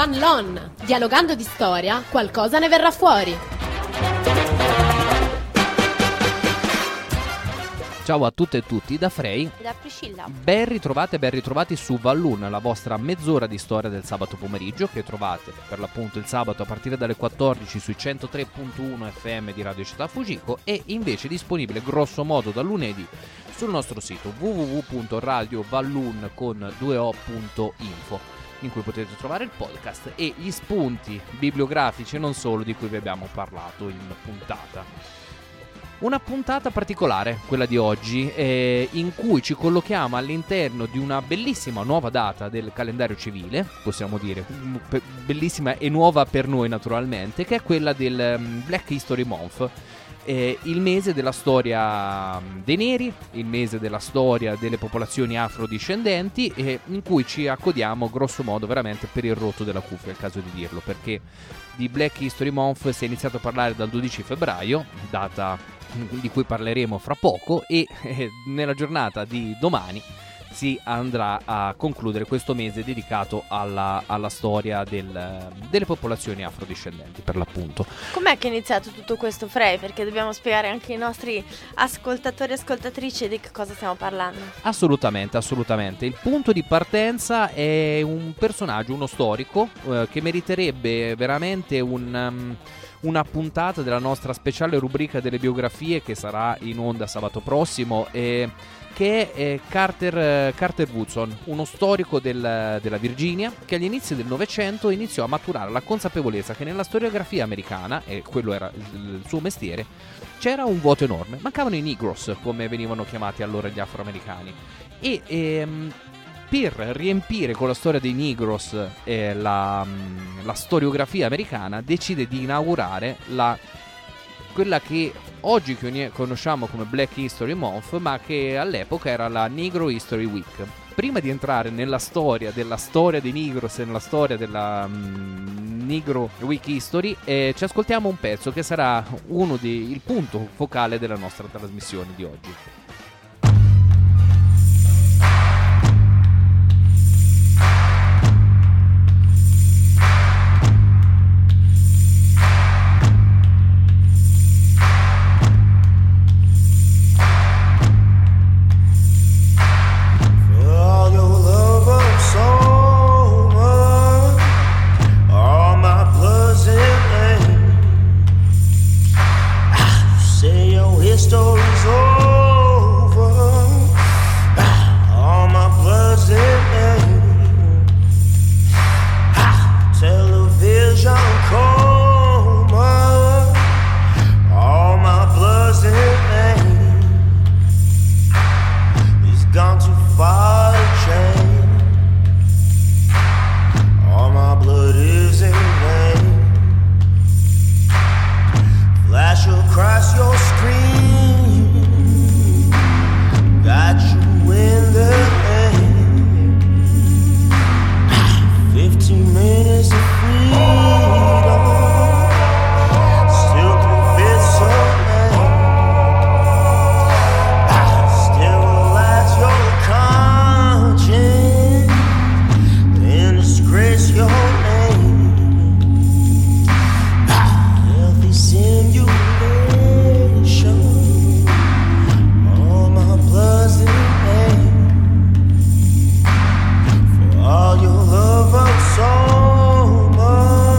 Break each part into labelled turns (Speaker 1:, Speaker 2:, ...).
Speaker 1: Fan Lon. Dialogando di storia, qualcosa ne verrà fuori.
Speaker 2: Ciao a tutte e tutti da Frey
Speaker 3: e da Priscilla.
Speaker 2: Ben ritrovati su Vallun, la vostra mezz'ora di storia del sabato pomeriggio, che trovate per l'appunto il sabato a partire dalle 14 sui 103.1 FM di Radio Città Fujiko, e invece disponibile grosso modo dal lunedì sul nostro sito www.radiovallun.info, in cui potete trovare il podcast e gli spunti bibliografici e non solo di cui vi abbiamo parlato in puntata. Una puntata particolare, quella di oggi, in cui ci collochiamo all'interno di una bellissima nuova data del calendario civile, possiamo dire, bellissima e nuova per noi naturalmente, che è quella del Black History Month, il mese della storia dei neri, il mese della storia delle popolazioni afrodiscendenti, in cui ci accodiamo grosso modo veramente per il rotto della cuffia, è il caso di dirlo, perché di Black History Month si è iniziato a parlare dal 12 febbraio, data di cui parleremo fra poco, e nella giornata di domani si andrà a concludere questo mese dedicato alla storia delle popolazioni afrodiscendenti, per l'appunto.
Speaker 3: Com'è che è iniziato tutto questo, Frey? Perché dobbiamo spiegare anche ai nostri ascoltatori e ascoltatrici di che cosa stiamo parlando.
Speaker 2: Assolutamente. Il punto di partenza è un personaggio, uno storico, che meriterebbe veramente una puntata della nostra speciale rubrica delle biografie, che sarà in onda sabato prossimo, che è Carter Woodson, uno storico della Virginia, che agli inizi del Novecento iniziò a maturare la consapevolezza che nella storiografia americana, e quello era il suo mestiere, c'era un vuoto enorme. Mancavano i Negroes, come venivano chiamati allora gli afroamericani, e per riempire con la storia dei Negroes la storiografia americana, decide di inaugurare quella che oggi conosciamo come Black History Month, ma che all'epoca era la Negro History Week. Prima di entrare nella storia dei Negroes e nella storia della Negro Week History, ci ascoltiamo un pezzo che sarà il punto focale della nostra trasmissione di oggi.
Speaker 4: Story's over. All my blood's in air. Television coma. All my blood's in air. It's gone too far to change. All my blood is in vain. Flash across your screen. Got you in the air. 15 minutes of freedom. Still convinced so mad. Still lies your conscience. Then disgrace your name. Healthy simulation. All my blood's in pain. For all your love of soma.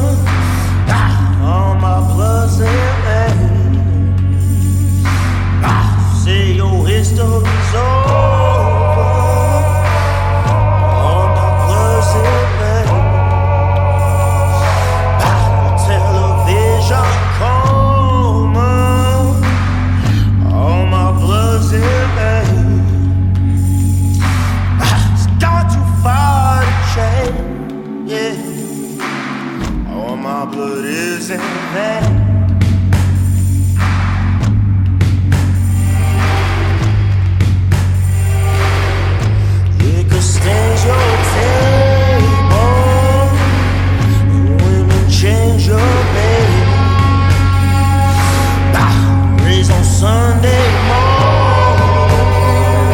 Speaker 4: All my blood's in pain. Say your history's over. All my blood's in pain. Television coma. All my blood's in vain. It's gone too far to change. Yeah. All my blood is in vain. Liquor stains your table. Women change your bed. Raised on Sunday morning,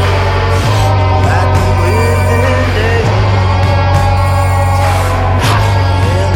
Speaker 4: like a living day.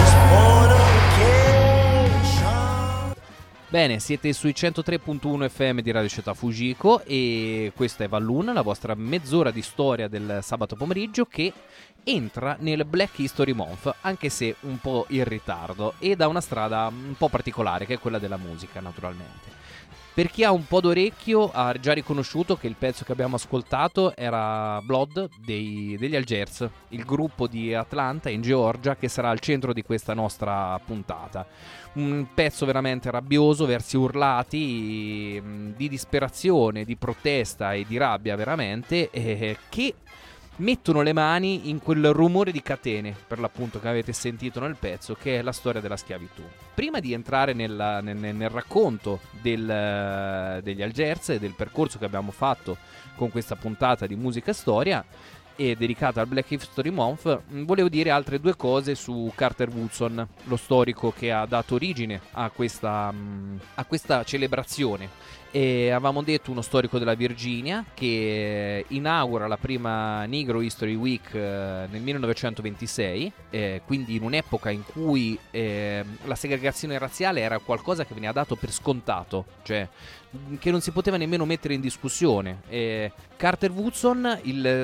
Speaker 2: Bene, siete sui 103.1 FM di Radio Città Fujiko e questa è Vallun, la vostra mezz'ora di storia del sabato pomeriggio che entra nel Black History Month, anche se un po' in ritardo e da una strada un po' particolare che è quella della musica, naturalmente. Per chi ha un po' d'orecchio ha già riconosciuto che il pezzo che abbiamo ascoltato era Blood degli Algiers, il gruppo di Atlanta in Georgia che sarà al centro di questa nostra puntata. Un pezzo veramente rabbioso, versi urlati, di disperazione, di protesta e di rabbia veramente, che mettono le mani in quel rumore di catene, per l'appunto, che avete sentito nel pezzo, che è la storia della schiavitù. Prima di entrare nel racconto degli Algiers e del percorso che abbiamo fatto con questa puntata di musica e storia e dedicata al Black History Month, volevo dire altre due cose su Carter Woodson, lo storico che ha dato origine a questa celebrazione. E avevamo detto uno storico della Virginia che inaugura la prima Negro History Week nel 1926, quindi in un'epoca in cui la segregazione razziale era qualcosa che veniva dato per scontato, cioè che non si poteva nemmeno mettere in discussione. Carter Woodson, il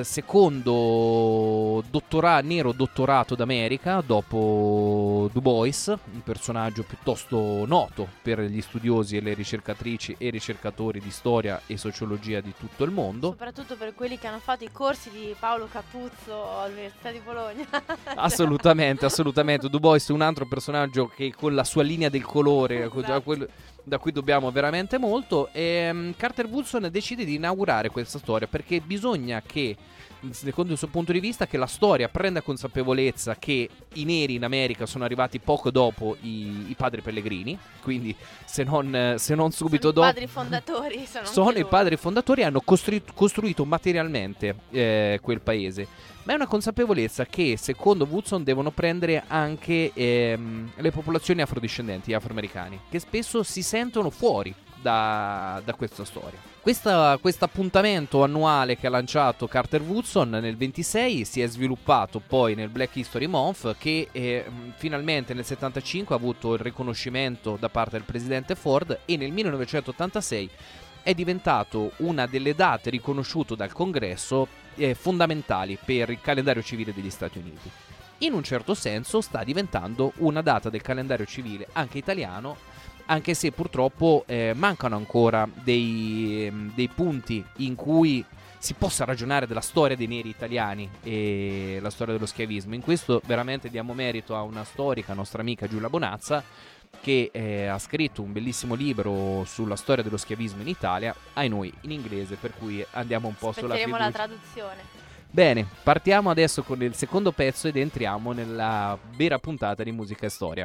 Speaker 2: secondo nero dottorato d'America dopo Du Bois, un personaggio piuttosto noto per gli studiosi e le ricercatrici e ricercatori di storia e sociologia di tutto il mondo.
Speaker 3: Soprattutto per quelli che hanno fatto i corsi di Paolo Capuzzo all'Università di Bologna.
Speaker 2: Assolutamente. Du Bois è un altro personaggio che con la sua linea del colore, esatto, da cui dobbiamo veramente molto. E Carter Woodson decide di inaugurare questa storia perché bisogna che, secondo il suo punto di vista, che la storia prenda consapevolezza che i neri in America sono arrivati poco dopo i padri pellegrini, quindi se non subito dopo.
Speaker 3: I padri fondatori
Speaker 2: sono i padri fondatori, hanno costruito materialmente quel paese. Ma è una consapevolezza che, secondo Woodson, devono prendere anche le popolazioni afrodiscendenti, gli afroamericani, che spesso si sentono fuori da questa storia. Questo appuntamento annuale che ha lanciato Carter Woodson nel 26 si è sviluppato poi nel Black History Month, che finalmente nel 75 ha avuto il riconoscimento da parte del presidente Ford e nel 1986 è diventato una delle date riconosciute dal Congresso fondamentali per il calendario civile degli Stati Uniti. In un certo senso sta diventando una data del calendario civile anche italiano, anche se purtroppo mancano ancora dei punti in cui si possa ragionare della storia dei neri italiani e la storia dello schiavismo. In questo veramente diamo merito a una storica, nostra amica Giulia Bonazza, che ha scritto un bellissimo libro sulla storia dello schiavismo in Italia, ai noi in inglese, per cui andiamo un po' sulla fiducia.
Speaker 3: La traduzione.
Speaker 2: Bene, partiamo adesso con il secondo pezzo ed entriamo nella vera puntata di musica e storia.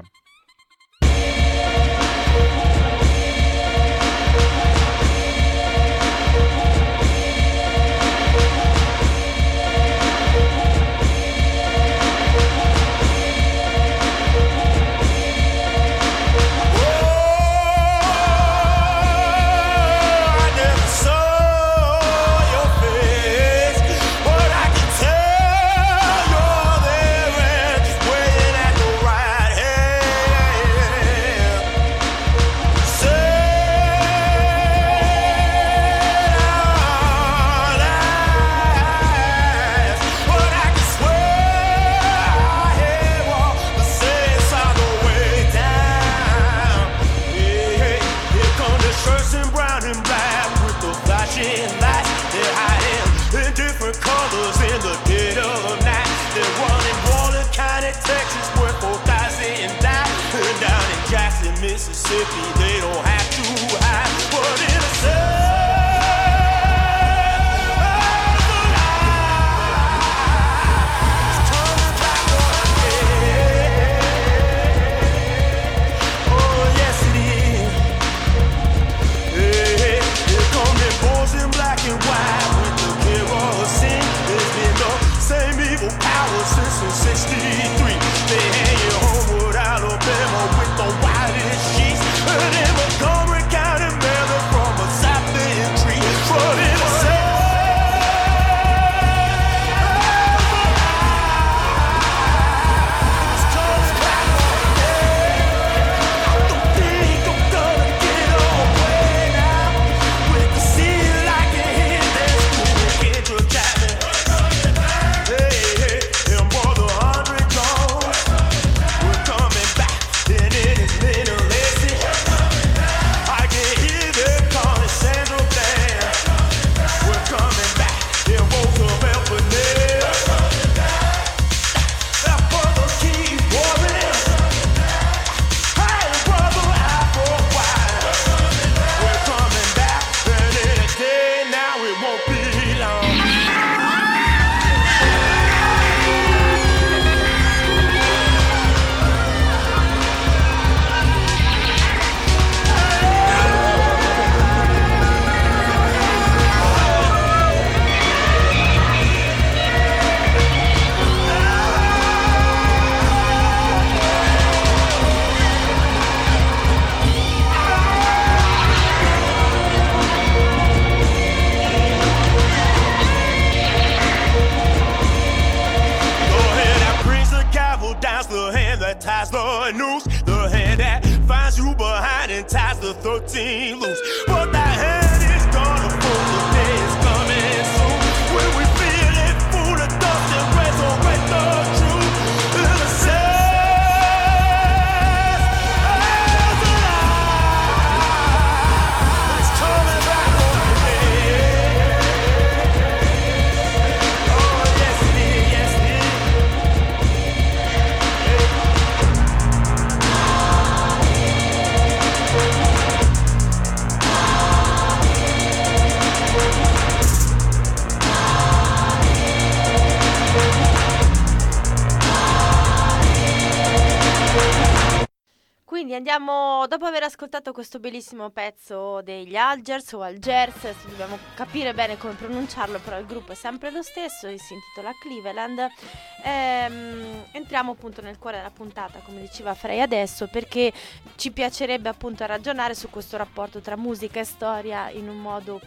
Speaker 4: Mississippi, they don't have to hide, but in a cell. a noose, the hand that finds you behind and ties the 13 loose. But that hand is gonna fall, the day is coming soon. When we feel it full of dust and resurrect the truth. Innocence is alive. It's coming back on me. Oh yes it is, yes it is.
Speaker 3: Quindi andiamo, dopo aver ascoltato questo bellissimo pezzo degli Algers o Algers, adesso dobbiamo capire bene come pronunciarlo, però il gruppo è sempre lo stesso, si intitola Cleveland. Entriamo appunto nel cuore della puntata, come diceva Frey adesso, perché ci piacerebbe appunto ragionare su questo rapporto tra musica e storia in un modo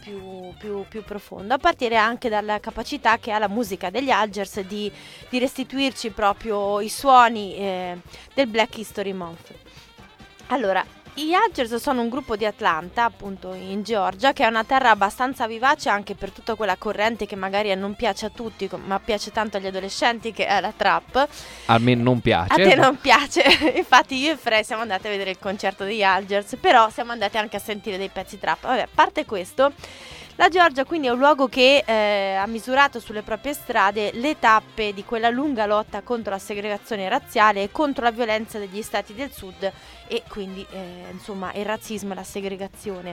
Speaker 3: più profondo, a partire anche dalla capacità che ha la musica degli Algers di restituirci proprio i suoni del Black History Month. Allora, gli Algers sono un gruppo di Atlanta, appunto in Georgia, che è una terra abbastanza vivace anche per tutta quella corrente che magari non piace a tutti, ma piace tanto agli adolescenti, che è la trap.
Speaker 2: A me non piace.
Speaker 3: A te non piace, infatti io e Frey siamo andati a vedere il concerto degli Algers, però siamo andati anche a sentire dei pezzi trap. Vabbè, a parte questo, la Georgia quindi è un luogo che ha misurato sulle proprie strade le tappe di quella lunga lotta contro la segregazione razziale e contro la violenza degli stati del sud e quindi insomma il razzismo e la segregazione.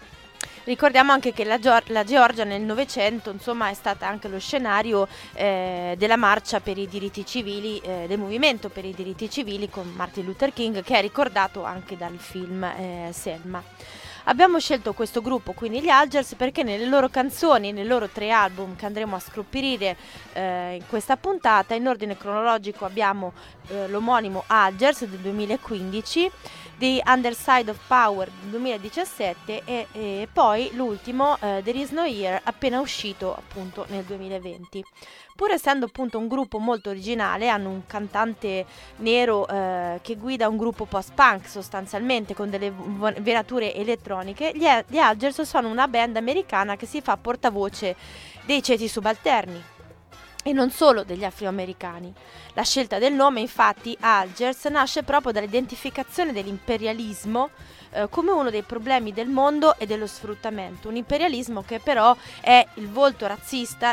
Speaker 3: Ricordiamo anche che la Georgia nel Novecento insomma è stata anche lo scenario della marcia per i diritti civili, del movimento per i diritti civili con Martin Luther King, che è ricordato anche dal film Selma. Abbiamo scelto questo gruppo, quindi gli Algers, perché nelle loro canzoni, nei loro 3 album che andremo a scopririre in questa puntata, in ordine cronologico abbiamo l'omonimo Algers del 2015, The Underside of Power del 2017 e poi l'ultimo There Is No Year, appena uscito appunto nel 2020. Pur essendo appunto un gruppo molto originale, hanno un cantante nero che guida un gruppo post-punk sostanzialmente con delle venature elettroniche, gli Algers sono una band americana che si fa portavoce dei ceti subalterni e non solo degli afroamericani. La scelta del nome, infatti, Algers, nasce proprio dall'identificazione dell'imperialismo come uno dei problemi del mondo e dello sfruttamento, un imperialismo che però è il volto razzista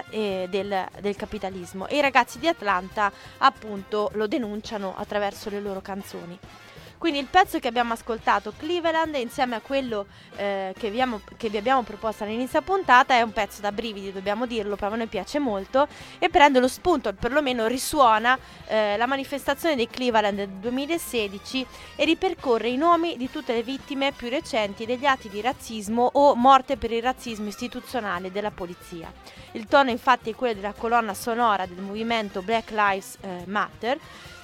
Speaker 3: del capitalismo, e i ragazzi di Atlanta appunto lo denunciano attraverso le loro canzoni. Quindi il pezzo che abbiamo ascoltato, Cleveland, insieme a quello che vi abbiamo proposto all'inizio puntata, è un pezzo da brividi, dobbiamo dirlo, però a noi piace molto e prende lo spunto, perlomeno risuona la manifestazione dei Cleveland del 2016 e ripercorre i nomi di tutte le vittime più recenti degli atti di razzismo o morte per il razzismo istituzionale della polizia. Il tono infatti è quello della colonna sonora del movimento Black Lives Matter.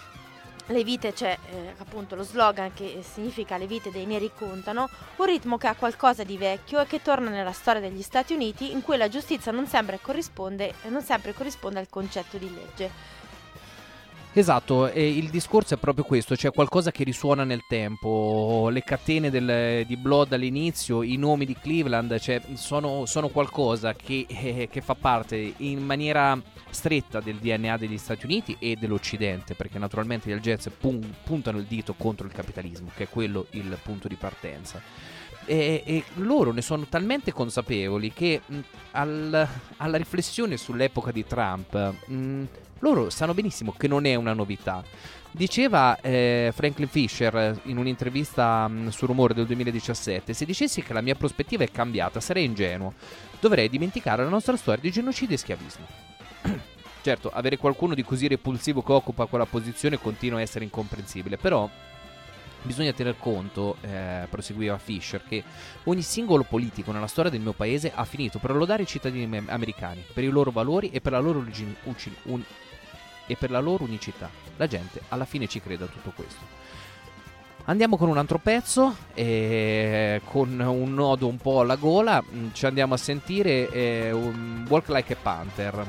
Speaker 3: Le vite, c'è appunto lo slogan che significa le vite dei neri contano, un ritmo che ha qualcosa di vecchio e che torna nella storia degli Stati Uniti, in cui la giustizia non sempre corrisponde al concetto di legge.
Speaker 2: Esatto, e il discorso è proprio questo, c'è qualcosa che risuona nel tempo, le catene di Blood all'inizio, i nomi di Cleveland, cioè sono qualcosa che fa parte in maniera stretta del DNA degli Stati Uniti e dell'Occidente, perché naturalmente gli Algers puntano il dito contro il capitalismo, che è quello il punto di partenza. E loro ne sono talmente consapevoli che alla riflessione sull'epoca di Trump loro sanno benissimo che non è una novità. Diceva Franklin Fisher in un'intervista su Rumore del 2017: se dicessi che la mia prospettiva è cambiata sarei ingenuo, dovrei dimenticare la nostra storia di genocidio e schiavismo. Certo, avere qualcuno di così repulsivo che occupa quella posizione continua a essere incomprensibile, però bisogna tener conto, proseguiva Fisher, che ogni singolo politico nella storia del mio paese ha finito per lodare i cittadini americani per i loro valori e per la loro unicità. La gente alla fine ci crede a tutto questo. Andiamo con un altro pezzo, con un nodo un po' alla gola. Ci andiamo a sentire Walk Like a Panther.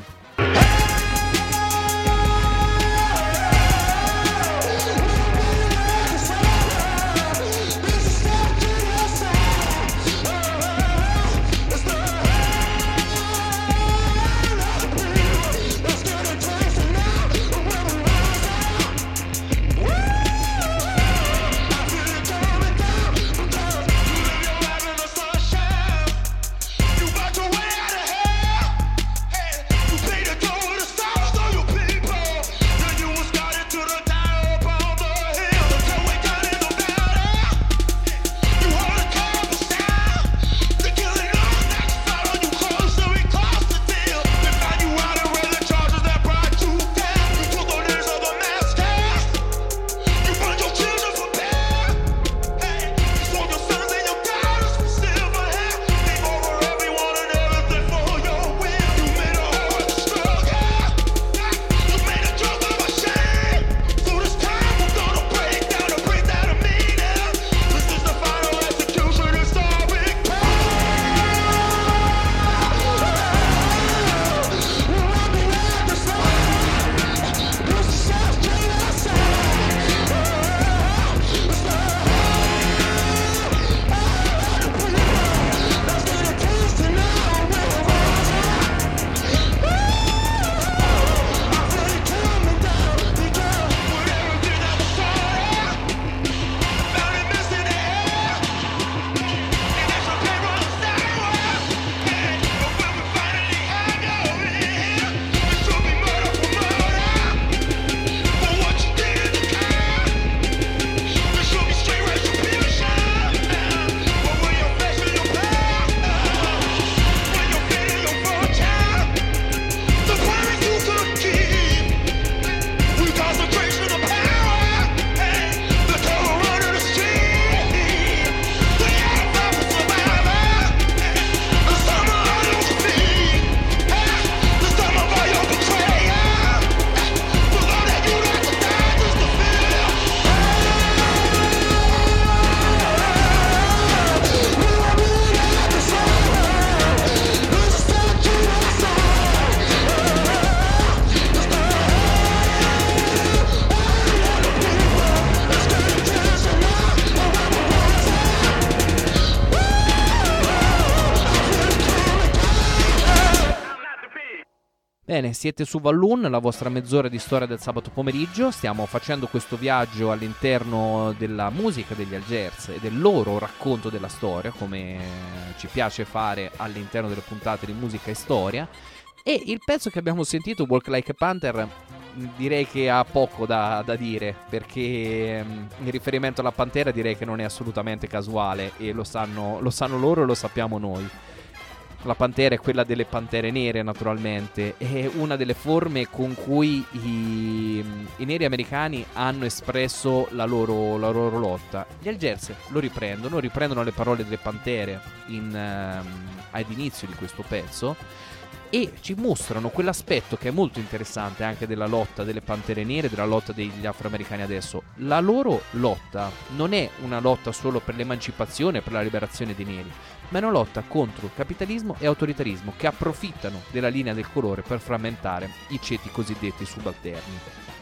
Speaker 2: Bene, siete su Walloon, la vostra mezz'ora di storia del sabato pomeriggio. Stiamo facendo questo viaggio all'interno della musica degli Algiers e del loro racconto della storia, come ci piace fare all'interno delle puntate di musica e storia. E il pezzo che abbiamo sentito, Walk Like a Panther, direi che ha poco da dire, perché il riferimento alla pantera direi che non è assolutamente casuale, e lo sanno loro e lo sappiamo noi. La pantera è quella delle pantere nere, naturalmente, è una delle forme con cui i neri americani hanno espresso la loro lotta. Gli Algiers lo riprendono le parole delle pantere ad inizio di questo pezzo, e ci mostrano quell'aspetto che è molto interessante anche della lotta delle pantere nere, della lotta degli afroamericani adesso. La loro lotta non è una lotta solo per l'emancipazione, per la liberazione dei neri, ma è una lotta contro capitalismo e autoritarismo che approfittano della linea del colore per frammentare i ceti cosiddetti subalterni.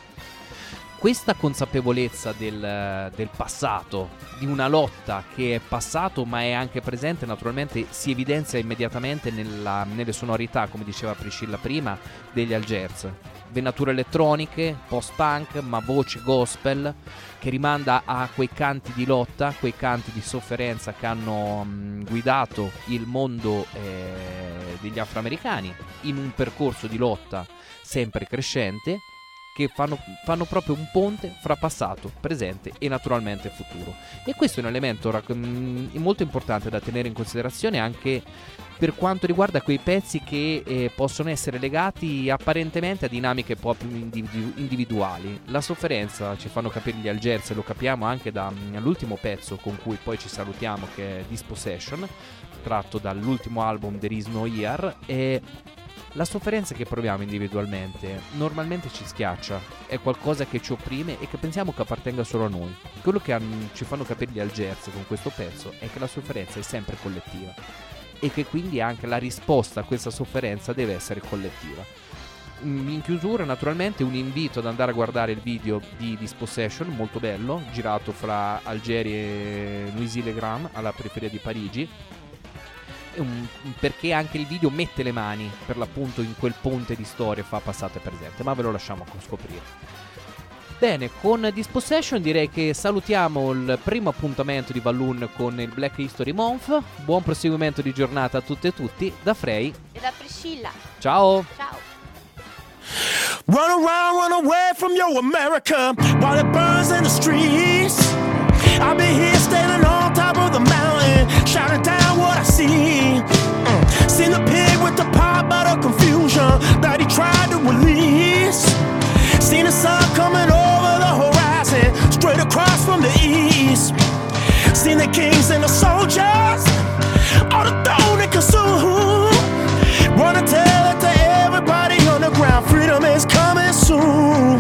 Speaker 2: Questa consapevolezza del passato, di una lotta che è passato ma è anche presente, naturalmente si evidenzia immediatamente nelle sonorità, come diceva Priscilla prima, degli Algiers. Venature elettroniche, post-punk, ma voce gospel, che rimanda a quei canti di lotta, quei canti di sofferenza che hanno guidato il mondo degli afroamericani in un percorso di lotta sempre crescente, che fanno proprio un ponte fra passato, presente e naturalmente futuro. E questo è un elemento molto importante da tenere in considerazione anche per quanto riguarda quei pezzi che possono essere legati apparentemente a dinamiche un po' più individuali. La sofferenza ci fanno capire gli Algiers, e lo capiamo anche dall'ultimo pezzo con cui poi ci salutiamo, che è Dispossession, tratto dall'ultimo album There Is No Year. E la sofferenza che proviamo individualmente normalmente ci schiaccia, è qualcosa che ci opprime e che pensiamo che appartenga solo a noi. Quello che ci fanno capire gli Algiers con questo pezzo è che la sofferenza è sempre collettiva, e che quindi anche la risposta a questa sofferenza deve essere collettiva. In chiusura, naturalmente, un invito ad andare a guardare il video di Dispossession, molto bello, girato fra Algeri e Noisy-le-Grand, alla periferia di Parigi, perché anche il video mette le mani per l'appunto in quel ponte di storia fa passato e presente, ma ve lo lasciamo scoprire. Bene, con Dispossession direi che salutiamo il primo appuntamento di Walloon con il Black History Month. Buon proseguimento di giornata a tutte e tutti, da Frey
Speaker 3: E da Priscilla.
Speaker 2: Ciao.
Speaker 3: Ciao.
Speaker 4: Run around, run away from your America while it burns in the streets. I'll be here standing on top of the mountain, shouting down what I see. Seen the pig with the pot bottle confusion that he tried to release. Seen the sun coming over the horizon, straight across from the east. Seen the kings and the soldiers, all the throne and consume. Wanna tell it to everybody on the ground, freedom is coming soon.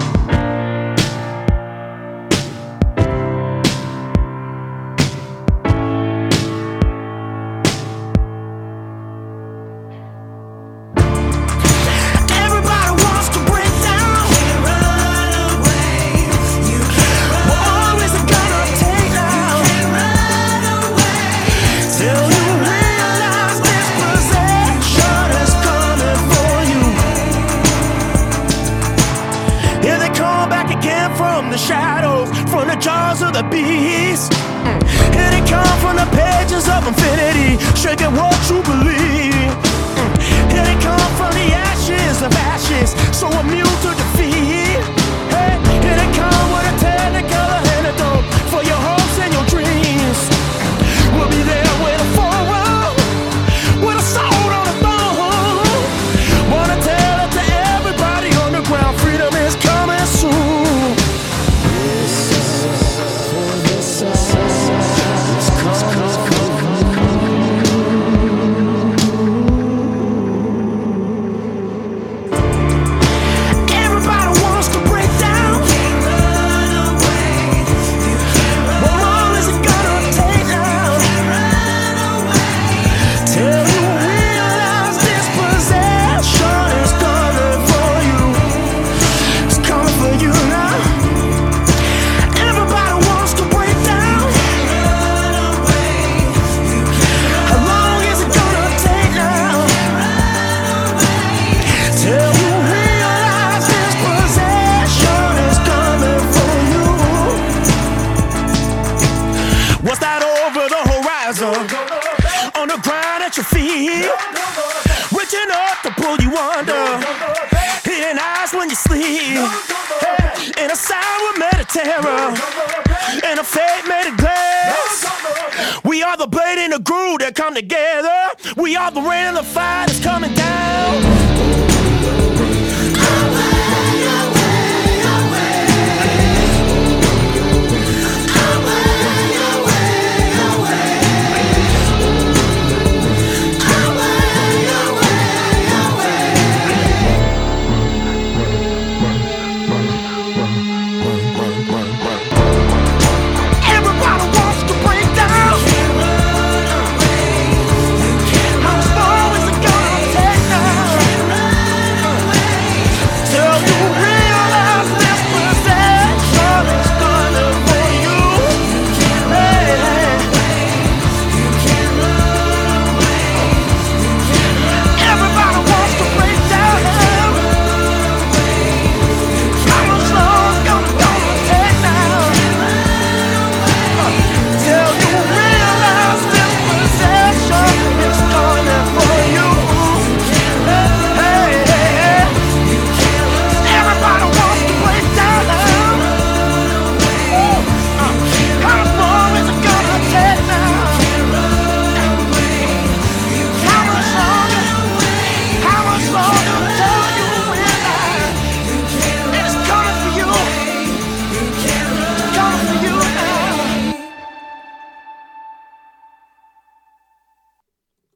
Speaker 4: The shadows, from the jaws of the beast. Here they come from the pages of infinity, shaking what you believe. Here they come from the ashes of ashes, so immune to defeat. Hey, here they come with a technical antidote for your hopes and your dreams. We'll be there with a forum, with a sword on the throne. Wanna tell it to everybody on the ground, freedom is coming soon. Everybody when you sleep. And a sour made of terror, and a fate made of glass. We are the blade and the groove that come together. We are the rain and the fire that's coming down.